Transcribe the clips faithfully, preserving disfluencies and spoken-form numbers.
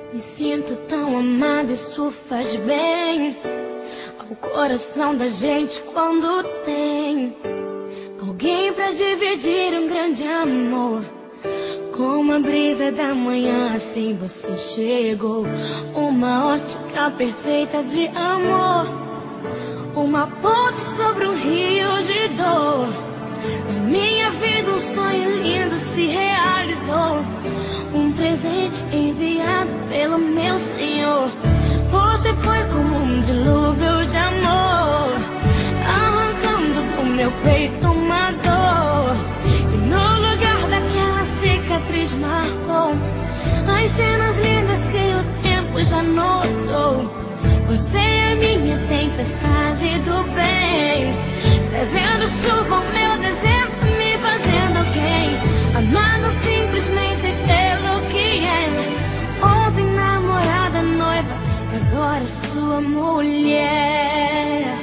Me sinto tão amada, isso faz bem ao coração da gente quando tem alguém pra dividir um grande amor. Como a brisa da manhã, assim você chegou. Uma ótica perfeita de amor, uma ponte sobre um rio de dor. Na minha vida um sonho lindo se realizou, um presente enviado pelo meu Senhor. Você foi como um dilúvio de amor, arrancando do meu peito uma dor. E no lugar daquela cicatriz marcou as cenas lindas que o tempo já notou. Você é minha tempestade do bem, trazendo chuva ao meu deserto, me fazendo alguém, amado simplesmente pelo que é. Ontem namorada, noiva, e agora sua mulher.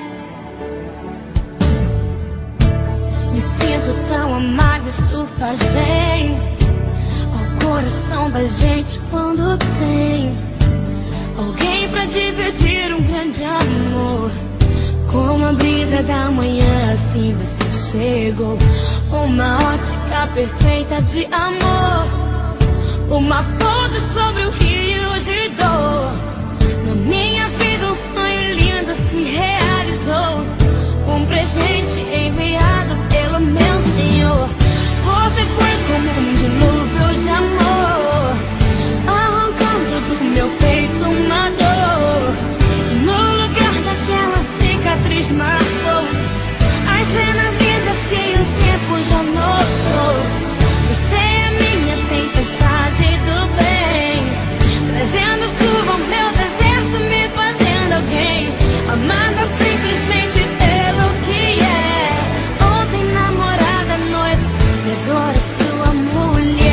Me sinto tão amada, isso faz bem ao coração da gente quando tem alguém pra dividir um grande amor. Como a brisa da manhã, assim você chegou. Uma ótica perfeita de amor, uma ponte sobre o rio de dor. Na minha vida um sonho lindo se realizou, um presente enviado pelo meu Senhor. Você foi como um dilúvio de amor, arrancando do meu peito uma dor. E no lugar daquela cicatriz marcou as cenas lindas que o tempo já notou. Você é minha tempestade do bem, trazendo chuva ao meu deserto, me fazendo alguém, amada simplesmente pelo que é. Ontem namorada, noiva, e agora sua mulher.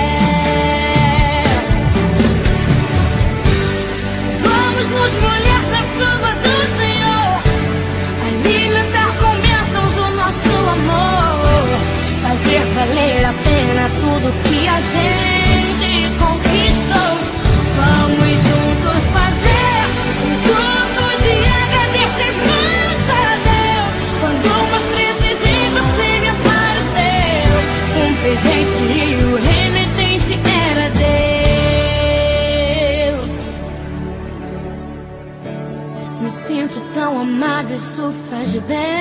Vamos nos molhar na chuva do Senhor, alimentar com bênçãos o nosso amor, fazer valer a pena tudo que a gente conquistou. Vamos juntos fazer um culto de agradecimento a Deus. Quando mais precisei você me apareceu, um presente e o remetente era Deus. Me sinto tão amada, isso faz bem